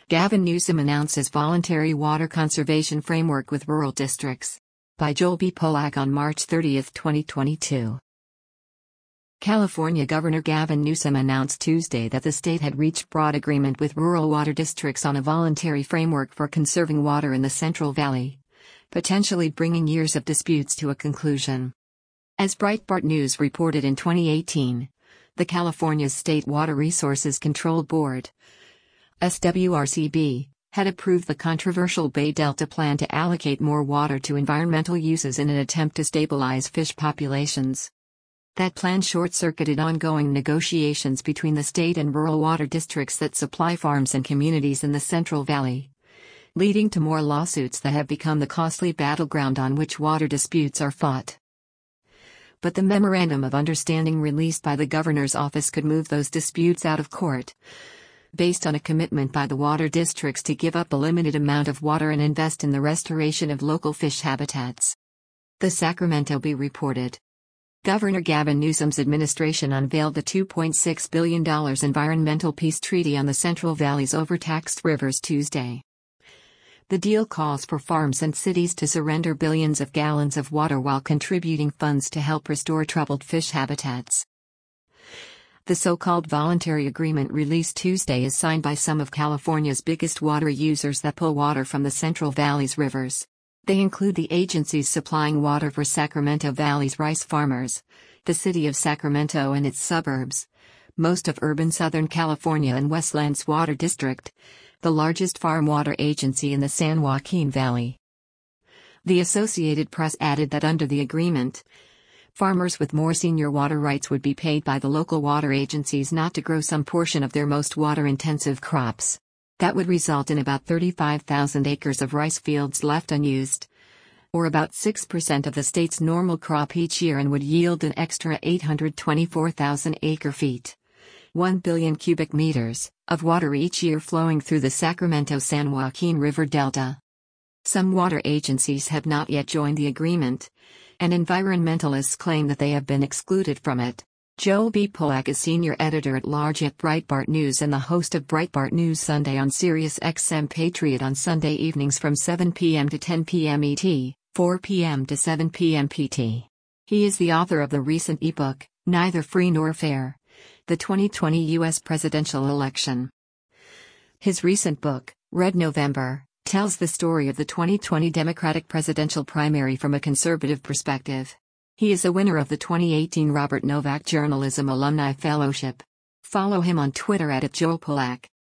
Gavin Newsom announces voluntary water conservation framework with rural districts. By Joel B. Polak on March 30, 2022. California Governor Gavin Newsom announced Tuesday that the state had reached broad agreement with rural water districts on a voluntary framework for conserving water in the Central Valley, potentially bringing years of disputes to a conclusion. As Breitbart News reported in 2018, the California State Water Resources Control Board, SWRCB, had approved the controversial Bay Delta plan to allocate more water to environmental uses in an attempt to stabilize fish populations. That plan short-circuited ongoing negotiations between the state and rural water districts that supply farms and communities in the Central Valley, leading to more lawsuits that have become the costly battleground on which water disputes are fought. But the Memorandum of Understanding released by the governor's office could move those disputes out of court, based on a commitment by the water districts to give up a limited amount of water and invest in the restoration of local fish habitats. The Sacramento Bee reported. Governor Gavin Newsom's administration unveiled the $2.6 billion Environmental Peace Treaty on the Central Valley's overtaxed rivers Tuesday. The deal calls for farms and cities to surrender billions of gallons of water while contributing funds to help restore troubled fish habitats. The so-called voluntary agreement released Tuesday is signed by some of California's biggest water users that pull water from the Central Valley's rivers. They include the agencies supplying water for Sacramento Valley's rice farmers, the city of Sacramento and its suburbs, most of urban Southern California and Westland's Water District, the largest farm water agency in the San Joaquin Valley. The Associated Press added that under the agreement, farmers with more senior water rights would be paid by the local water agencies not to grow some portion of their most water-intensive crops. That would result in about 35,000 acres of rice fields left unused, or about 6% of the state's normal crop each year, and would yield an extra 824,000 acre-feet, 1 billion cubic meters, of water each year flowing through the Sacramento-San Joaquin River Delta. Some water agencies have not yet joined the agreement, and environmentalists claim that they have been excluded from it. Joel B. Polak is senior editor-at-large at Breitbart News and the host of Breitbart News Sunday on Sirius XM Patriot on Sunday evenings from 7 p.m. to 10 p.m. ET, 4 p.m. to 7 p.m. PT. He is the author of the recent ebook, Neither Free Nor Fair: The 2020 U.S. Presidential Election. His recent book, Red November, tells the story of the 2020 Democratic presidential primary from a conservative perspective. He is a winner of the 2018 Robert Novak Journalism Alumni Fellowship. Follow him on Twitter @JoelPolak.